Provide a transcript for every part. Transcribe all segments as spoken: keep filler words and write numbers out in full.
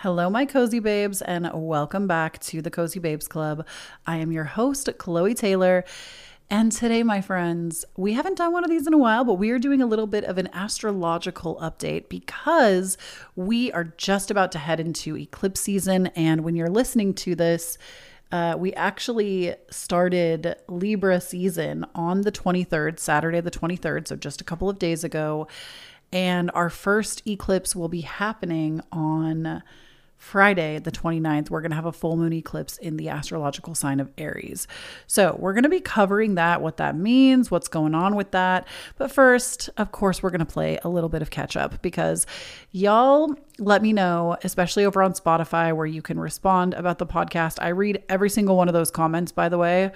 Hello, my cozy babes, and welcome back to the Cozy Babes Club. I am your host, Chloe Taylor. And today, my friends, we haven't done one of these in a while, but we are doing a little bit of an astrological update because we are just about to head into eclipse season. And when you're listening to this, uh, we actually started Libra season on the twenty-third, Saturday the twenty-third, so just a couple of days ago. And our first eclipse will be happening on Friday, the twenty-ninth. We're going to have a full moon eclipse in the astrological sign of Aries. So we're going to be covering that, what that means, what's going on with that. But first, of course, we're going to play a little bit of catch up because y'all let me know, especially over on Spotify where you can respond about the podcast. I read every single one of those comments, by the way.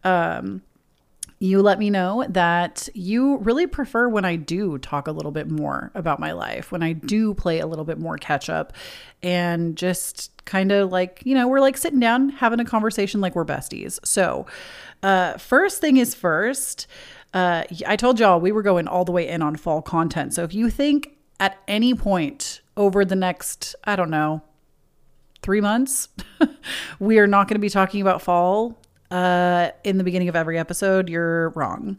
Um, You let me know that you really prefer when I do talk a little bit more about my life, when I do play a little bit more catch up and just kind of like, you know, we're like sitting down, having a conversation like we're besties. So uh, first thing is first, uh, I told y'all we were going all the way in on fall content. So if you think at any point over the next, I don't know, three months, we are not going to be talking about fall Uh, in the beginning of every episode, you're wrong.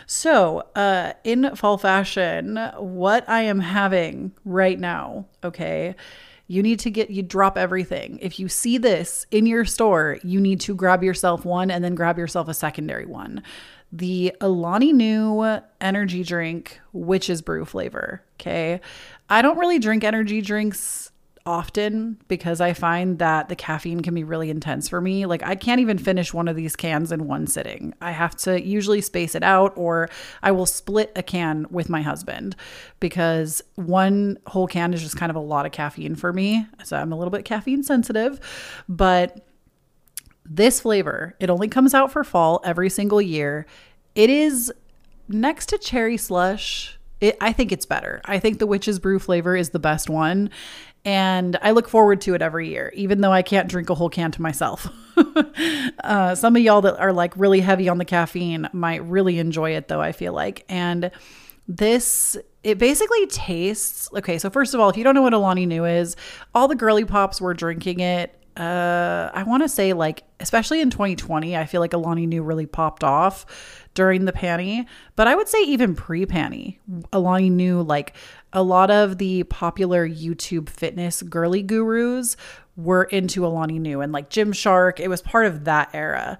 So, uh, in fall fashion, what I am having right now, okay, you need to get, you drop everything. If you see this in your store, you need to grab yourself one and then grab yourself a secondary one. The Alani Nu energy drink, witch's brew flavor. Okay. I don't really drink energy drinks often because I find that the caffeine can be really intense for me. Like I can't even finish one of these cans in one sitting. I have to usually space it out, or I will split a can with my husband because one whole can is just kind of a lot of caffeine for me. So I'm a little bit caffeine sensitive, but this flavor, it only comes out for fall every single year. It is next to cherry slush. It, I think it's better. I think the witch's brew flavor is the best one. And I look forward to it every year, even though I can't drink a whole can to myself. uh, some of y'all that are like really heavy on the caffeine might really enjoy it though, I feel like. And this, it basically tastes, okay, so first of all, if you don't know what Alani Nu is, all the girly pops were drinking it. Uh, I want to say like, especially in twenty twenty, I feel like Alani Nu really popped off during the panty, but I would say even pre-panty, Alani Nu, like a lot of the popular YouTube fitness girly gurus were into Alani Nu and like Gymshark. It was part of that era.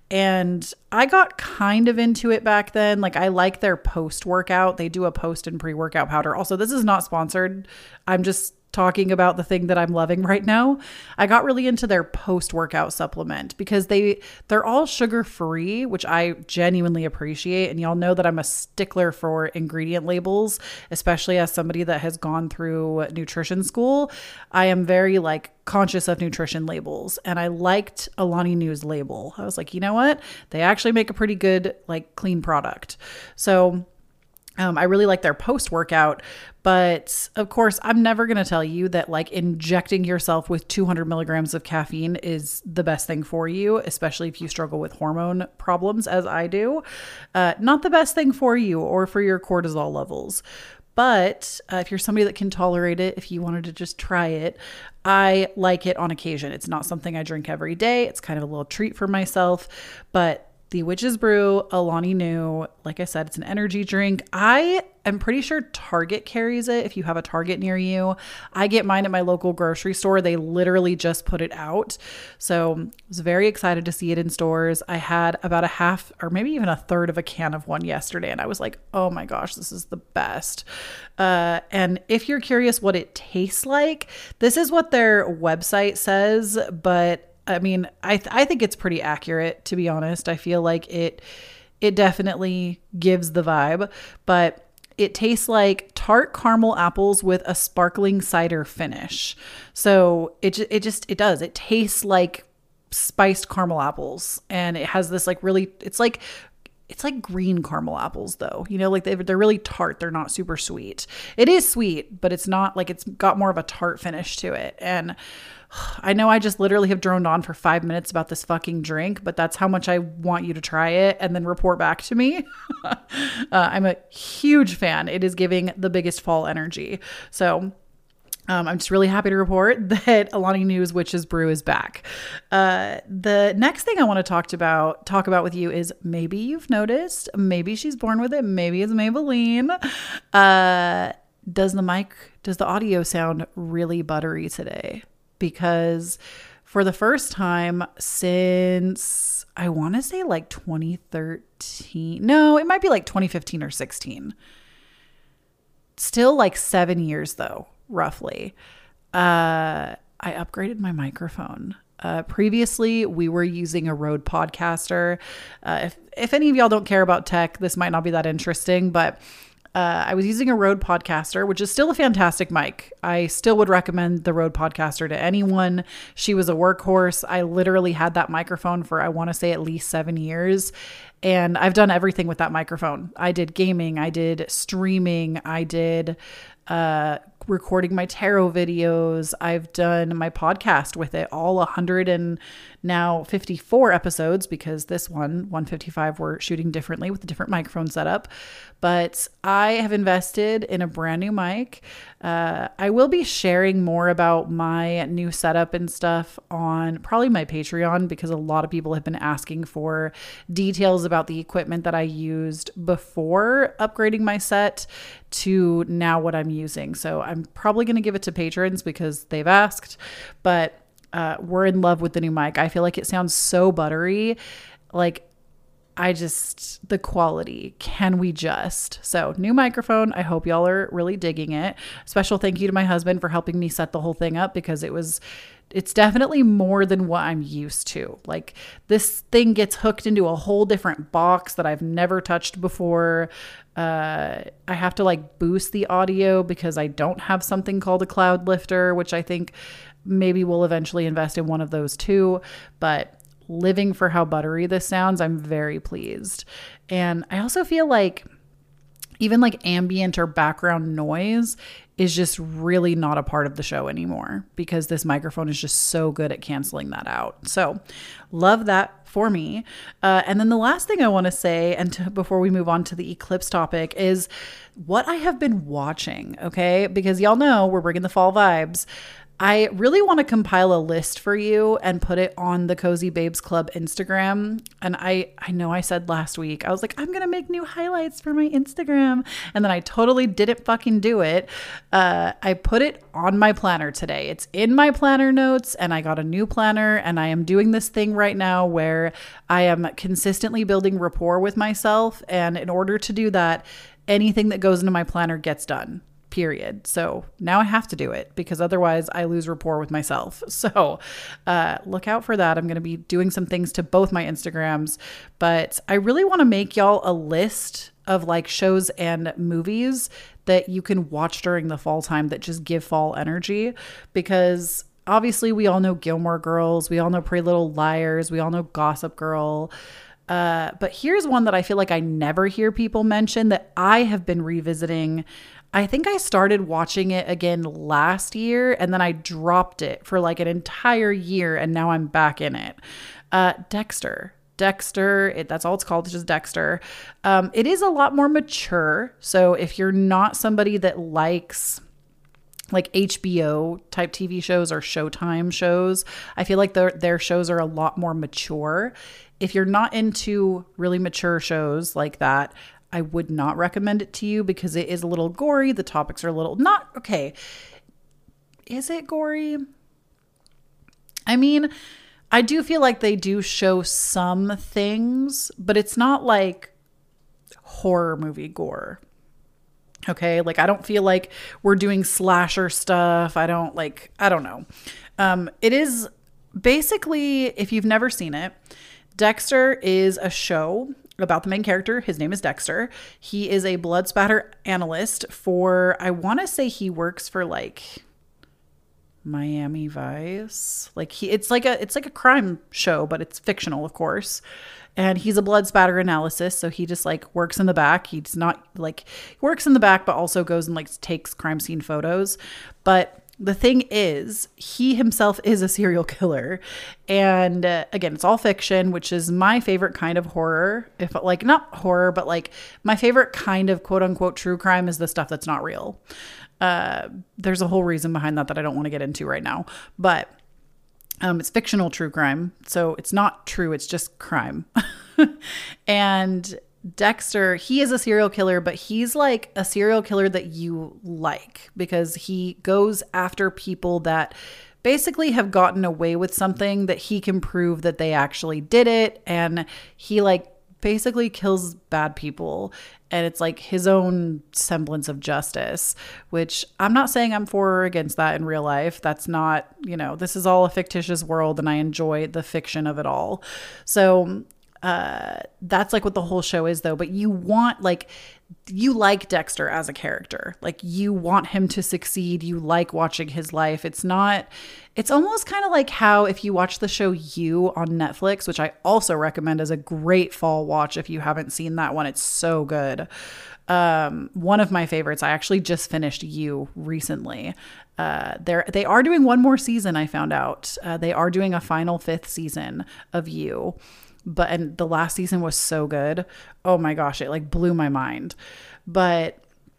And I got kind of into it back then. Like I like their post-workout. They do a post and pre-workout powder. Also, this is not sponsored. I'm just talking about the thing that I'm loving right now. I got really into their post-workout supplement because they, they're all sugar-free, which I genuinely appreciate. And y'all know that I'm a stickler for ingredient labels, especially as somebody that has gone through nutrition school. I am very like conscious of nutrition labels, and I liked Alani Nu's label. I was like, you know what? They actually make a pretty good, like clean product. So Um, I really like their post-workout, but of course, I'm never going to tell you that like injecting yourself with two hundred milligrams of caffeine is the best thing for you, especially if you struggle with hormone problems as I do. Uh, not the best thing for you or for your cortisol levels. But uh, if you're somebody that can tolerate it, if you wanted to just try it, I like it on occasion. It's not something I drink every day. It's kind of a little treat for myself, but the Witch's Brew Alani Nu, like I said, it's an energy drink. I am pretty sure Target carries it if you have a Target near you. I get mine at my local grocery store. They literally just put it out. So I was very excited to see it in stores. I had about a half or maybe even a third of a can of one yesterday. And I was like, oh my gosh, this is the best. Uh, and if you're curious what it tastes like, this is what their website says, but I mean, I th- I think it's pretty accurate, to be honest. I feel like it it definitely gives the vibe, but it tastes like tart caramel apples with a sparkling cider finish. So it it just it does. It tastes like spiced caramel apples, and it has this like really it's like it's like green caramel apples though. You know, like they they're really tart. They're not super sweet. It is sweet, but it's not like it's got more of a tart finish to it. And I know I just literally have droned on for five minutes about this fucking drink, but that's how much I want you to try it and then report back to me. uh, I'm a huge fan. It is giving the biggest fall energy. So Um, I'm just really happy to report that Alani Nu's Witch's Brew is back. Uh, the next thing I want to talk about, talk about with you is maybe you've noticed, maybe she's born with it, maybe it's Maybelline. Uh, does the mic, does the audio sound really buttery today? Because for the first time since, I want to say like twenty thirteen, no, it might be like twenty fifteen or sixteen. Still like seven years though. Roughly. Uh, I upgraded my microphone. Uh, previously, we were using a Rode Podcaster. Uh, if, if any of y'all don't care about tech, this might not be that interesting, but uh, I was using a Rode Podcaster, which is still a fantastic mic. I still would recommend the Rode Podcaster to anyone. She was a workhorse. I literally had that microphone for, I want to say, at least seven years. And I've done everything with that microphone. I did gaming. I did streaming. I did uh, recording my tarot videos. I've done my podcast with it, all one hundred and now fifty-four episodes, because this one, one fifty-five, we're shooting differently with a different microphone setup. But I have invested in a brand new mic. Uh, I will be sharing more about my new setup and stuff on probably my Patreon, because a lot of people have been asking for details about the equipment that I used before upgrading my set to now what I'm using. So I'm probably going to give it to patrons because they've asked, but uh, we're in love with the new mic. I feel like it sounds so buttery. Like, I just, the quality, can we just? So new microphone. I hope y'all are really digging it. Special thank you to my husband for helping me set the whole thing up, because it was, it's definitely more than what I'm used to. Like, this thing gets hooked into a whole different box that I've never touched before. Uh, I have to like boost the audio because I don't have something called a cloud lifter, which I think maybe we'll eventually invest in one of those too. But living for how buttery this sounds, I'm very pleased. And I also feel like even like ambient or background noise is just really not a part of the show anymore, because this microphone is just so good at canceling that out. So love that for me. Uh, and then the last thing I want to say, and to, before we move on to the eclipse topic, is what I have been watching. Okay. Because y'all know we're bringing the fall vibes. I really want to compile a list for you and put it on the Cozy Babes Club Instagram. And I, I know I said last week, I was like, I'm going to make new highlights for my Instagram. And then I totally didn't fucking do it. Uh, I put it on my planner today. It's in my planner notes, and I got a new planner, and I am doing this thing right now where I am consistently building rapport with myself. And in order to do that, anything that goes into my planner gets done. Period. So now I have to do it, because otherwise I lose rapport with myself. So uh, look out for that. I'm going to be doing some things to both my Instagrams, but I really want to make y'all a list of like shows and movies that you can watch during the fall time that just give fall energy, because obviously we all know Gilmore Girls. We all know Pretty Little Liars. We all know Gossip Girl. Uh, but here's one that I feel like I never hear people mention that I have been revisiting. I think I started watching it again last year, and then I dropped it for like an entire year, and now I'm back in it. Uh, Dexter. Dexter, it, that's all it's called. It's just Dexter. Um, it is a lot more mature. So if you're not somebody that likes like H B O type T V shows or Showtime shows, I feel like their their shows are a lot more mature. If you're not into really mature shows like that, I would not recommend it to you, because it is a little gory. The topics are a little not okay. Is it gory? I mean, I do feel like they do show some things, but it's not like horror movie gore. Okay. Like, I don't feel like we're doing slasher stuff. I don't like, I don't know. Um, it is basically, if you've never seen it, Dexter is a show about the main character. His name is Dexter. He is a blood spatter analyst for, I want to say he works for like Miami Vice. Like he, it's like a, it's like a crime show, but it's fictional, of course. And he's a blood spatter analysis. So he just like works in the back. He's not like, he works in the back, but also goes and like takes crime scene photos. But the thing is, he himself is a serial killer. And uh, again, it's all fiction, which is my favorite kind of horror. If like not horror, but like my favorite kind of quote unquote true crime is the stuff that's not real. Uh, there's a whole reason behind that that I don't want to get into right now. But um, it's fictional true crime. So it's not true. It's just crime. And Dexter, he is a serial killer, but he's like a serial killer that you like because he goes after people that basically have gotten away with something that he can prove that they actually did it. And he like basically kills bad people. And it's like his own semblance of justice, which I'm not saying I'm for or against that in real life. That's not, you know, this is all a fictitious world and I enjoy the fiction of it all. So Uh, that's like what the whole show is though. But you want like, you like Dexter as a character, like you want him to succeed. You like watching his life. It's not, it's almost kind of like how if you watch the show You on Netflix, which I also recommend as a great fall watch. If you haven't seen that one, it's so good. Um, one of my favorites. I actually just finished You recently. Uh, they're, they are doing one more season. I found out, uh, they are doing a final fifth season of You. But, and the last season was so good. Oh my gosh, it like blew my mind. But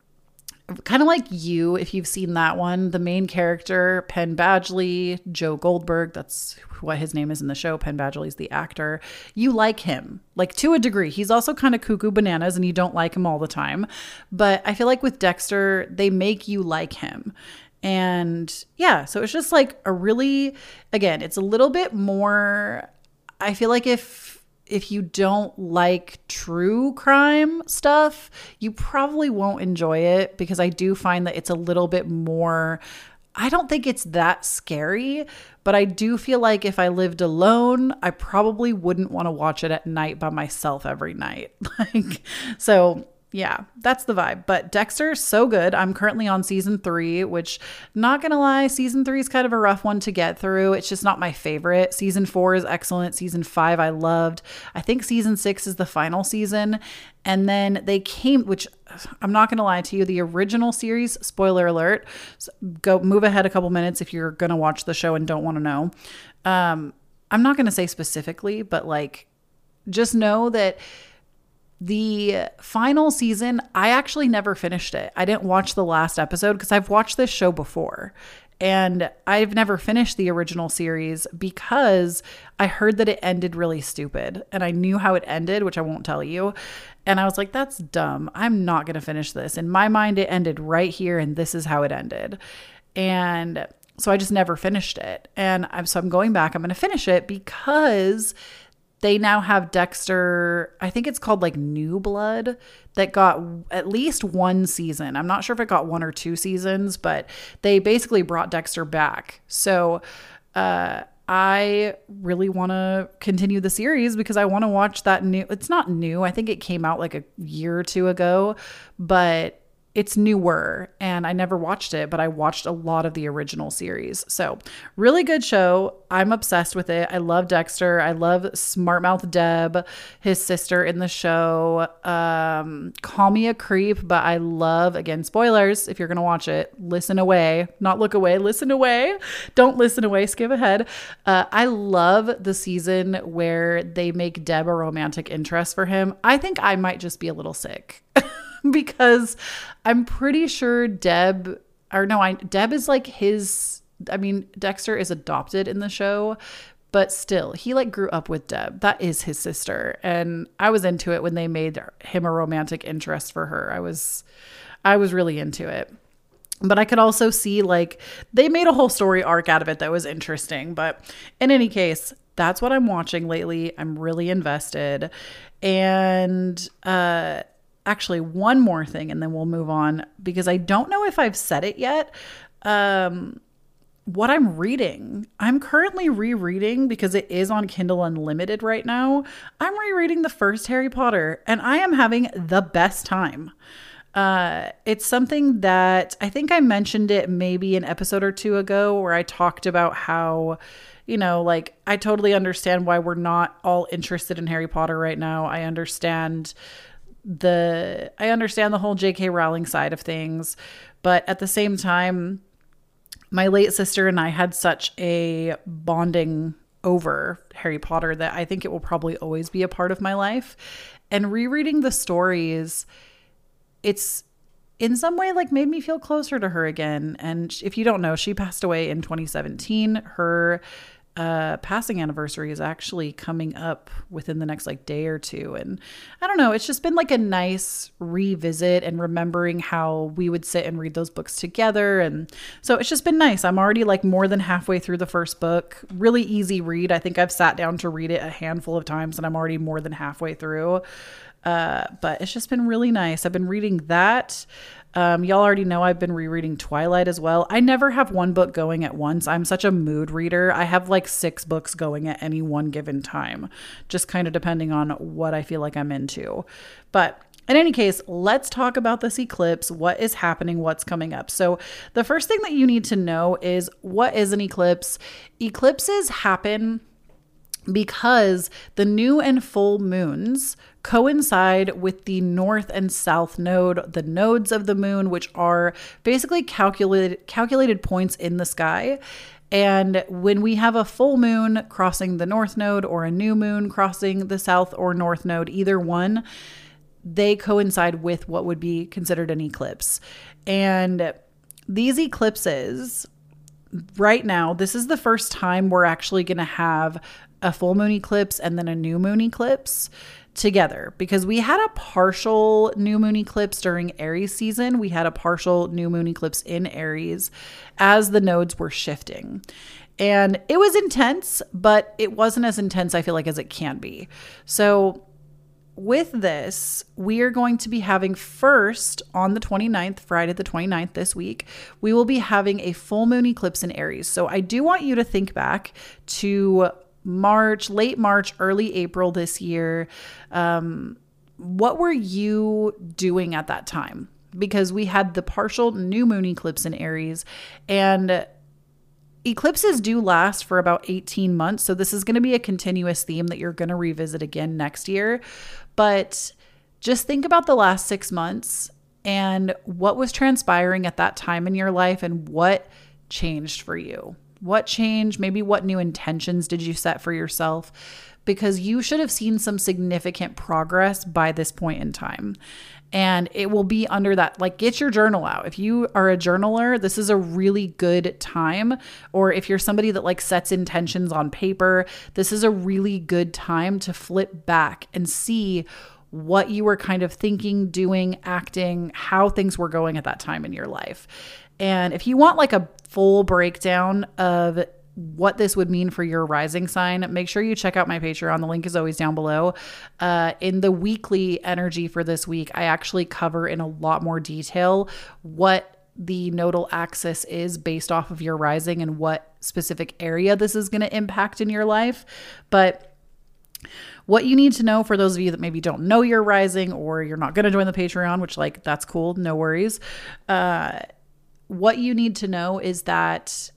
kind of like You, if you've seen that one, the main character, Penn Badgley, Joe Goldberg, that's what his name is in the show. Penn Badgley's the actor. You like him, like to a degree. He's also kind of cuckoo bananas and you don't like him all the time. But I feel like with Dexter, they make you like him. And yeah, so it's just like a really, again, it's a little bit more, I feel like if if you don't like true crime stuff, you probably won't enjoy it because I do find that it's a little bit more, I don't think it's that scary, but I do feel like if I lived alone, I probably wouldn't want to watch it at night by myself every night. Like, so yeah, that's the vibe. But Dexter is so good. I'm currently on season three, which not going to lie, season three is kind of a rough one to get through. It's just not my favorite. Season four is excellent. Season five, I loved. I think season six is the final season. And then they came, which I'm not going to lie to you, the original series, spoiler alert, so go move ahead a couple minutes if you're going to watch the show and don't want to know. Um, I'm not going to say specifically, but like, just know that the final season, I actually never finished it. I didn't watch the last episode because I've watched this show before and I've never finished the original series because I heard that it ended really stupid and I knew how it ended, which I won't tell you. And I was like, that's dumb. I'm not going to finish this. In my mind, it ended right here and this is how it ended. And so I just never finished it. And I'm, so I'm going back, I'm going to finish it because they now have Dexter, I think it's called like New Blood, that got at least one season. I'm not sure if it got one or two seasons, but they basically brought Dexter back. So uh, I really want to continue the series because I want to watch that new, it's not new. I think it came out like a year or two ago, but it's newer and I never watched it, but I watched a lot of the original series. So really good show. I'm obsessed with it. I love Dexter. I love Smart Mouth Deb, his sister in the show. Um, call me a creep, but I love, again, spoilers. If you're going to watch it, listen away, not look away, listen away. Don't listen away. Skip ahead. Uh, I love the season where they make Deb a romantic interest for him. I think I might just be a little sick. Because I'm pretty sure Deb, or no, I, Deb is like his, I mean, Dexter is adopted in the show, but still, he like grew up with Deb. That is his sister. And I was into it when they made him a romantic interest for her. I was, I was really into it. But I could also see like they made a whole story arc out of it that was interesting. But in any case, that's what I'm watching lately. I'm really invested. And, uh, actually, one more thing and then we'll move on because I don't know if I've said it yet. Um, what I'm reading, I'm currently rereading because it is on Kindle Unlimited right now. I'm rereading the first Harry Potter and I am having the best time. Uh, it's something that I think I mentioned it maybe an episode or two ago where I talked about how, you know, like I totally understand why we're not all interested in Harry Potter right now. I understand the I understand the whole J K Rowling side of things, but at the same time, my late sister and I had such a bonding over Harry Potter that I think it will probably always be a part of my life. And rereading the stories, it's in some way like made me feel closer to her again. And if you don't know, she passed away in twenty seventeen. Her uh, passing anniversary is actually coming up within the next like day or two. And I don't know, it's just been like a nice revisit and remembering how we would sit and read those books together. And so it's just been nice. I'm already like more than halfway through the first book. Really easy read. I think I've sat down to read it a handful of times and I'm already more than halfway through. Uh, but it's just been really nice. I've been reading that. Um, y'all already know I've been rereading Twilight as well. I never have one book going at once. I'm such a mood reader. I have like six books going at any one given time, just kind of depending on what I feel like I'm into. But in any case, let's talk about this eclipse. What is happening? What's coming up? So the first thing that you need to know is, what is an eclipse? Eclipses happen because the new and full moons coincide with the north and south node, the nodes of the moon, which are basically calculated calculated points in the sky. And when we have a full moon crossing the north node or a new moon crossing the south or north node, either one, they coincide with what would be considered an eclipse. And these eclipses, right now, this is the first time we're actually going to have a full moon eclipse and then a new moon eclipse together, because we had a partial new moon eclipse during Aries season. We had a partial new moon eclipse in Aries as the nodes were shifting. And it was intense, but it wasn't as intense, I feel like, as it can be. So with this, we are going to be having first on the twenty-ninth, Friday the twenty-ninth this week, we will be having a full moon eclipse in Aries. So I do want you to think back to March, late March, early April this year. Um, what were you doing at that time? Because we had the partial new moon eclipse in Aries, and eclipses do last for about eighteen months. So this is going to be a continuous theme that you're going to revisit again next year. But just think about the last six months and what was transpiring at that time in your life and what changed for you. What changed? Maybe what new intentions did you set for yourself? Because you should have seen some significant progress by this point in time. And it will be under that, like, get your journal out. If you are a journaler, this is a really good time. Or if you're somebody that like sets intentions on paper, this is a really good time to flip back and see what you were kind of thinking, doing, acting, how things were going at that time in your life. And if you want like a full breakdown of what this would mean for your rising sign, make sure you check out my Patreon. The link is always down below. Uh, in the weekly energy for this week, I actually cover in a lot more detail what the nodal axis is based off of your rising and what specific area this is going to impact in your life. But what you need to know, for those of you that maybe don't know your rising, or you're not going to join the Patreon, which like, that's cool, no worries. Uh, what you need to know is that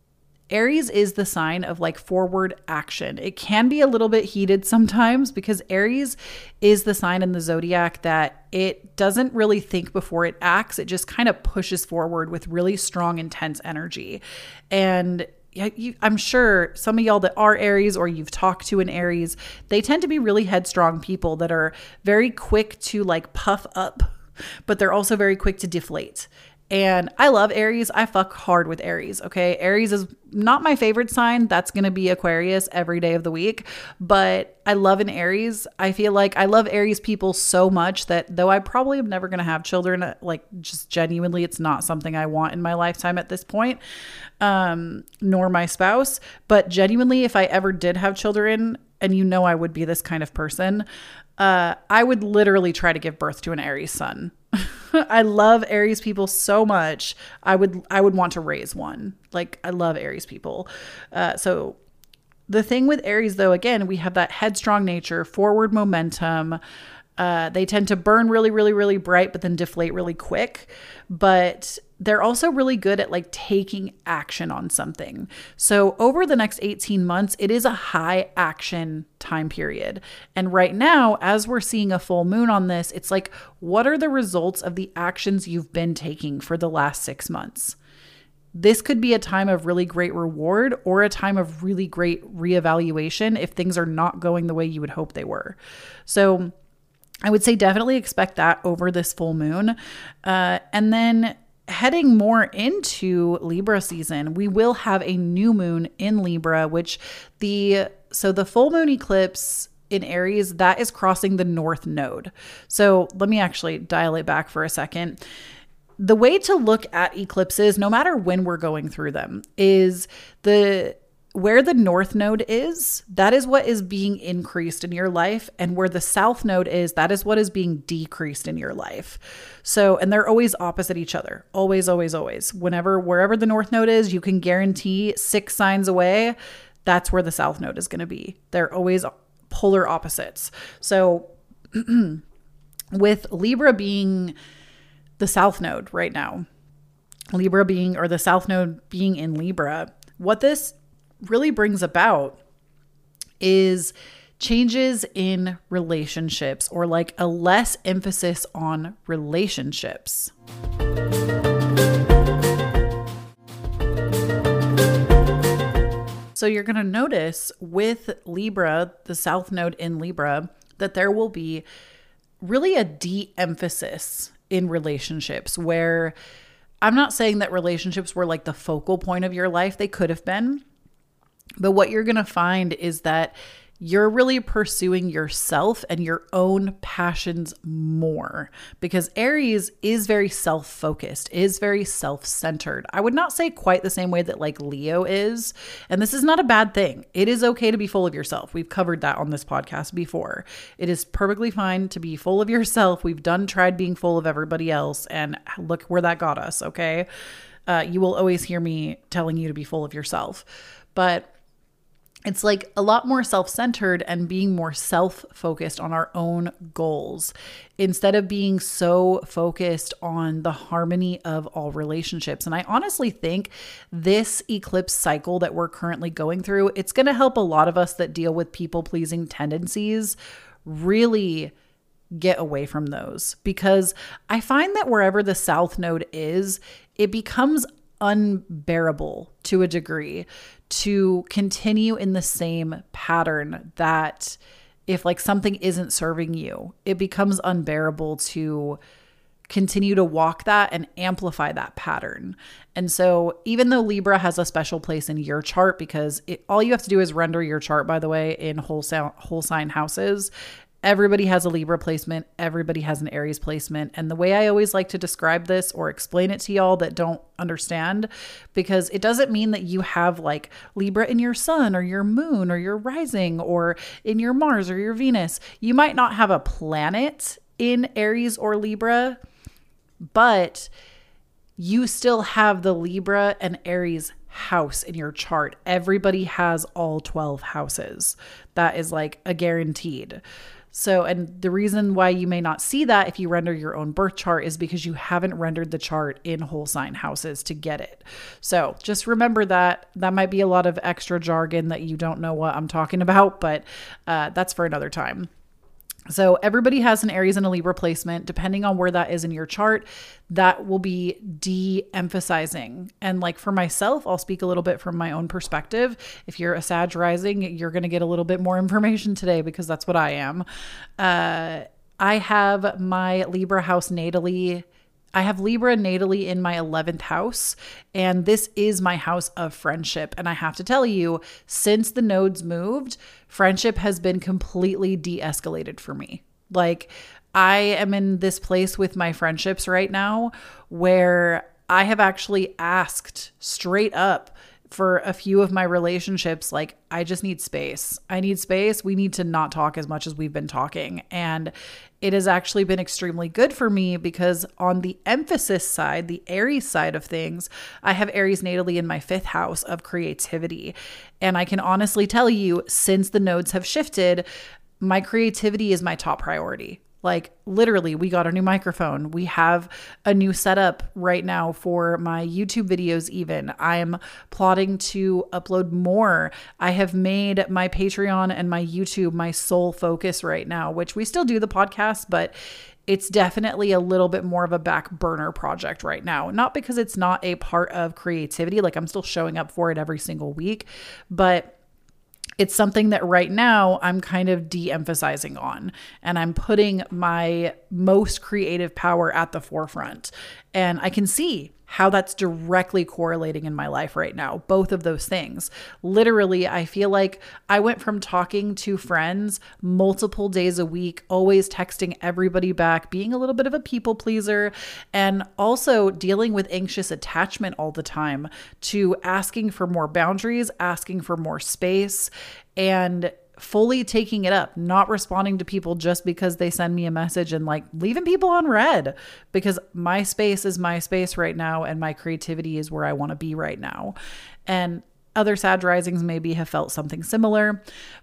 Aries is the sign of like forward action. It can be a little bit heated sometimes because Aries is the sign in the zodiac that it doesn't really think before it acts. It just kind of pushes forward with really strong, intense energy. And you, I'm sure some of y'all that are Aries, or you've talked to an Aries, they tend to be really headstrong people that are very quick to like puff up, but they're also very quick to deflate. And I love Aries. I fuck hard with Aries. Okay. Aries is not my favorite sign. That's going to be Aquarius every day of the week. But I love an Aries. I feel like I love Aries people so much that though I probably am never going to have children, like just genuinely, it's not something I want in my lifetime at this point, um, nor my spouse. But genuinely, if I ever did have children, and you know I would be this kind of person, uh, I would literally try to give birth to an Aries son. I love Aries people so much. I would I would want to raise one. Like, I love Aries people. Uh, so the thing with Aries, though, again, we have that headstrong nature, forward momentum. Uh, they tend to burn really, really, really bright, but then deflate really quick. But they're also really good at like taking action on something. So over the next eighteen months, it is a high action time period. And right now, as we're seeing a full moon on this, it's like, what are the results of the actions you've been taking for the last six months? this could be a time of really great reward or a time of really great reevaluation if things are not going the way you would hope they were. So I would say definitely expect that over this full moon. Uh, and then heading more into Libra season, we will have a new moon in Libra, which the, so the full moon eclipse in Aries, that is crossing the North Node. So let me actually dial it back for a second. The way to look at eclipses, no matter when we're going through them, is the where the North Node is, that is what is being increased in your life. And where the South Node is, that is what is being decreased in your life. So, and they're always opposite each other. Always, always, always. Whenever, wherever the North Node is, you can guarantee six signs away, that's where the South Node is going to be. They're always polar opposites. So with Libra being the South Node right now, Libra being, or the South Node being in Libra, what this really brings about is changes in relationships, or like a less emphasis on relationships. So you're going to notice with Libra, the South Node in Libra, that there will be really a de-emphasis in relationships, where I'm not saying that relationships were like the focal point of your life. They could have been. But what you're going to find is that you're really pursuing yourself and your own passions more, because Aries is very self-focused, is very self-centered. I would not say quite the same way that like Leo is. And this is not a bad thing. It is okay to be full of yourself. We've covered that on this podcast before. It is perfectly fine to be full of yourself. We've done tried being full of everybody else, and look where that got us. Okay. Uh, you will always hear me telling you to be full of yourself, but it's like a lot more self-centered and being more self-focused on our own goals instead of being so focused on the harmony of all relationships. And I honestly think this eclipse cycle that we're currently going through, it's going to help a lot of us that deal with people-pleasing tendencies really get away from those, because I find that wherever the South Node is, it becomes unbearable to a degree to continue in the same pattern, that if like something isn't serving you, it becomes unbearable to continue to walk that and amplify that pattern. And so even though Libra has a special place in your chart, because it, all you have to do is render your chart, by the way, in whole, sound, whole sign houses. Everybody has a Libra placement. Everybody has an Aries placement. And the way I always like to describe this or explain it to y'all that don't understand, because it doesn't mean that you have like Libra in your sun or your moon or your rising or in your Mars or your Venus. You might not have a planet in Aries or Libra, but you still have the Libra and Aries house in your chart. Everybody has all twelve houses. That is like a guaranteed. So, and the reason why you may not see that if you render your own birth chart is because you haven't rendered the chart in whole sign houses to get it. So just remember that. That might be a lot of extra jargon that you don't know what I'm talking about, but uh, that's for another time. So everybody has an Aries and a Libra placement. Depending on where that is in your chart, that will be de-emphasizing. And like for myself, I'll speak a little bit from my own perspective. If you're a Sag rising, you're going to get a little bit more information today, because that's what I am. Uh, I have my Libra house natally I have Libra natally in my eleventh house, and this is my house of friendship. And I have to tell you, since the nodes moved, friendship has been completely de-escalated for me. Like, I am in this place with my friendships right now where I have actually asked straight up for a few of my relationships, like, I just need space. I need space. We need to not talk as much as we've been talking. And it has actually been extremely good for me, because on the emphasis side, the Aries side of things, I have Aries natally in my fifth house of creativity. And I can honestly tell you, since the nodes have shifted, my creativity is my top priority. Like, literally, we got a new microphone. We have a new setup right now for my YouTube videos even. I'm plotting to upload more. I have made my Patreon and my YouTube my sole focus right now, which we still do the podcast, but it's definitely a little bit more of a back burner project right now. Not because it's not a part of creativity, like I'm still showing up for it every single week, but it's something that right now I'm kind of de-emphasizing on, and I'm putting my most creative power at the forefront. And I can see how that's directly correlating in my life right now. Both of those things. Literally, I feel like I went from talking to friends multiple days a week, always texting everybody back, being a little bit of a people pleaser, and also dealing with anxious attachment all the time, to asking for more boundaries, asking for more space, and fully taking it up, not responding to people just because they send me a message, and like leaving people on read, because my space is my space right now and my creativity is where I want to be right now. And other Sag risings maybe have felt something similar,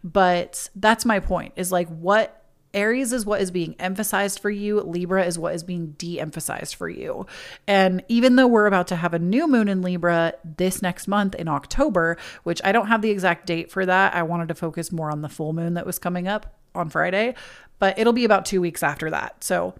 but that's my point, is like what Aries is what is being emphasized for you. Libra is what is being de-emphasized for you. And even though we're about to have a new moon in Libra this next month in October, which I don't have the exact date for that. I wanted to focus more on the full moon that was coming up on Friday, but it'll be about two weeks after that. So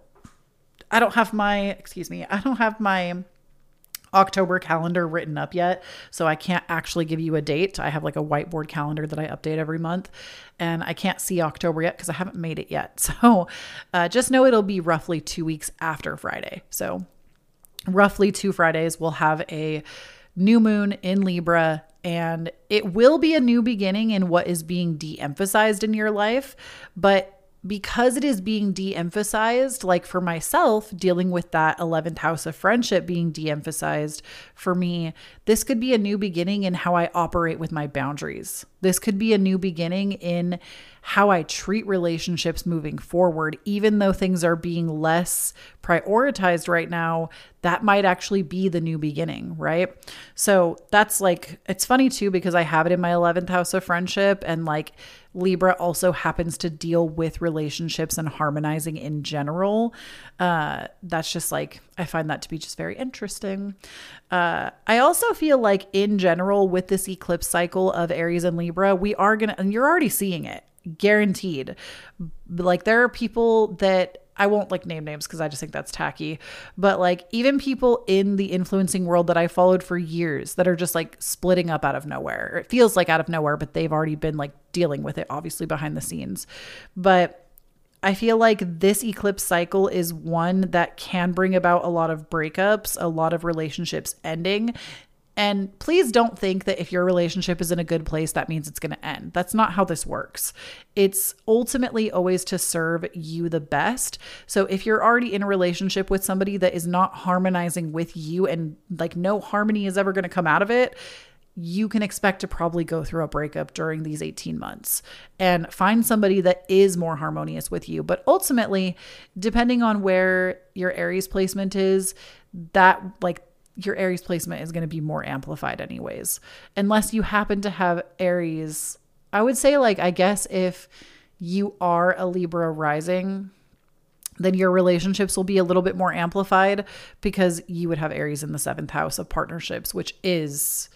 I don't have my, excuse me, I don't have my October calendar written up yet, so I can't actually give you a date. I have like a whiteboard calendar that I update every month, and I can't see October yet because I haven't made it yet. So uh, just know it'll be roughly two weeks after Friday. So roughly two Fridays, we'll have a new moon in Libra, and it will be a new beginning in what is being de-emphasized in your life. But because it is being de-emphasized, like for myself, dealing with that eleventh house of friendship being de-emphasized for me, this could be a new beginning in how I operate with my boundaries. This could be a new beginning in how I treat relationships moving forward. Even though things are being less prioritized right now, that might actually be the new beginning, right? So that's like, it's funny too, because I have it in my eleventh house of friendship, and like Libra also happens to deal with relationships and harmonizing in general. Uh, that's just like, I find that to be just very interesting. Uh, I also feel like in general with this eclipse cycle of Aries and Libra, we are going to, and you're already seeing it, guaranteed. Like there are people that, I won't like name names because I just think that's tacky, but like even people in the influencing world that I followed for years that are just like splitting up out of nowhere. Or it feels like out of nowhere, but they've already been like dealing with it obviously behind the scenes. But I feel like this eclipse cycle is one that can bring about a lot of breakups, a lot of relationships ending. And please don't think that if your relationship is in a good place, that means it's going to end. That's not how this works. It's ultimately always to serve you the best. So if you're already in a relationship with somebody that is not harmonizing with you, and like no harmony is ever going to come out of it, you can expect to probably go through a breakup during these eighteen months, and find somebody that is more harmonious with you. But ultimately, depending on where your Aries placement is, that like your Aries placement is going to be more amplified anyways, unless you happen to have Aries. I would say like, I guess if you are a Libra rising, then your relationships will be a little bit more amplified because you would have Aries in the seventh house of partnerships, which is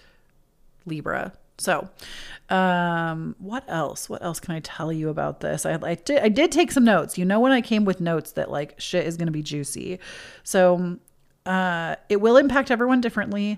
Libra. So, um, what else? What else can I tell you about this? I, I did, I did take some notes. You know, when I came with notes that like shit is going to be juicy. So, Uh, it will impact everyone differently.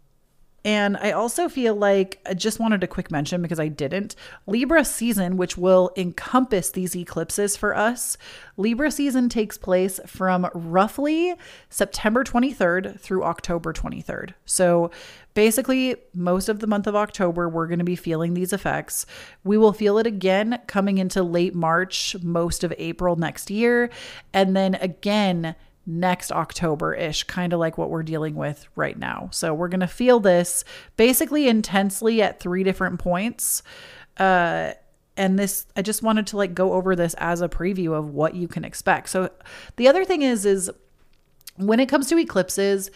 And I also feel like I just wanted a quick mention because I didn't. Libra season, which will encompass these eclipses for us. Libra season takes place from roughly September twenty-third through October twenty-third. So basically most of the month of October, we're going to be feeling these effects. We will feel it again coming into late March, most of April next year. And then again, next October-ish, kind of like what we're dealing with right now. So we're going to feel this basically intensely at three different points. Uh, and this, I just wanted to like go over this as a preview of what you can expect. So the other thing is, is when it comes to eclipses,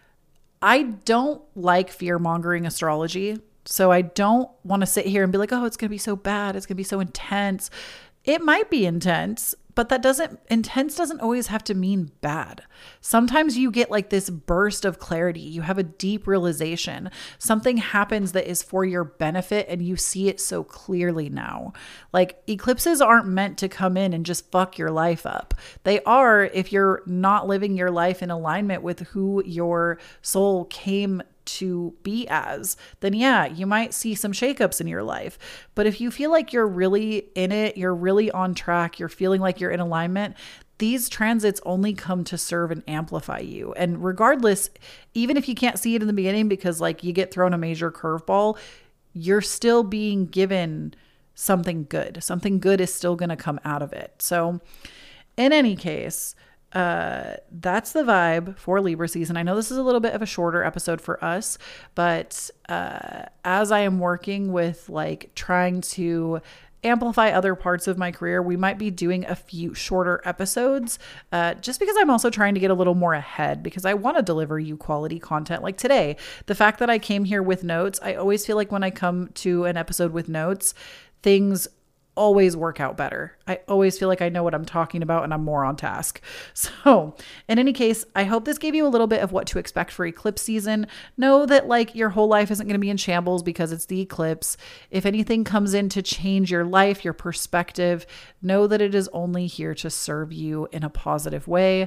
I don't like fear-mongering astrology. So I don't want to sit here and be like, oh, it's going to be so bad. It's going to be so intense. It might be intense, but that doesn't, intense doesn't always have to mean bad. Sometimes you get like this burst of clarity. You have a deep realization. Something happens that is for your benefit and you see it so clearly now. Like eclipses aren't meant to come in and just fuck your life up. They are if you're not living your life in alignment with who your soul came to be as, then yeah, you might see some shakeups in your life. But if you feel like you're really in it, you're really on track, you're feeling like you're in alignment, these transits only come to serve and amplify you. And regardless, even if you can't see it in the beginning because like you get thrown a major curveball, you're still being given something good. Something good is still going to come out of it. So in any case, Uh, that's the vibe for Libra season. I know this is a little bit of a shorter episode for us, but uh, as I am working with like trying to amplify other parts of my career, we might be doing a few shorter episodes uh, just because I'm also trying to get a little more ahead because I want to deliver you quality content. Like today, the fact that I came here with notes, I always feel like when I come to an episode with notes, things always work out better. I always feel like I know what I'm talking about and I'm more on task. So in any case, I hope this gave you a little bit of what to expect for eclipse season. Know that like your whole life isn't going to be in shambles because it's the eclipse. If anything comes in to change your life, your perspective, know that it is only here to serve you in a positive way.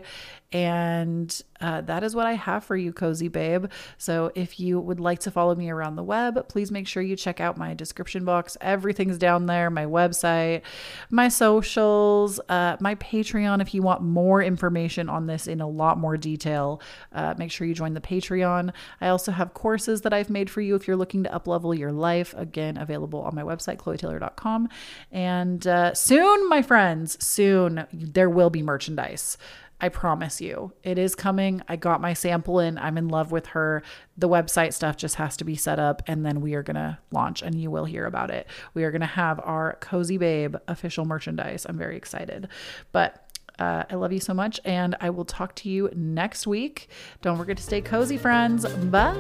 And uh, that is what I have for you, Cozy Babe. So if you would like to follow me around the web, please make sure you check out my description box. Everything's down there, my website, my socials, uh, my Patreon. If you want more information on this in a lot more detail, uh, make sure you join the Patreon. I also have courses that I've made for you if you're looking to uplevel your life. Again, available on my website, chloe taylor dot com. And uh, soon, my friends, soon there will be merchandise. I promise you, it is coming. I got my sample in. I'm in love with her. The website stuff just has to be set up and then we are going to launch and you will hear about it. We are going to have our Cozy Babe official merchandise. I'm very excited, but uh, I love you so much and I will talk to you next week. Don't forget to stay cozy, friends. Bye.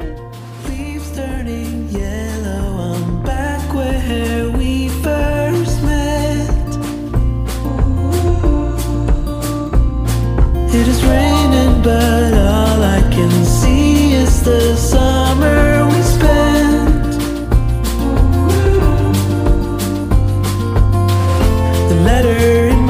Leaves turning yellow. I'm back where we first met. It is raining, but all I can see is the summer we spent. The letter in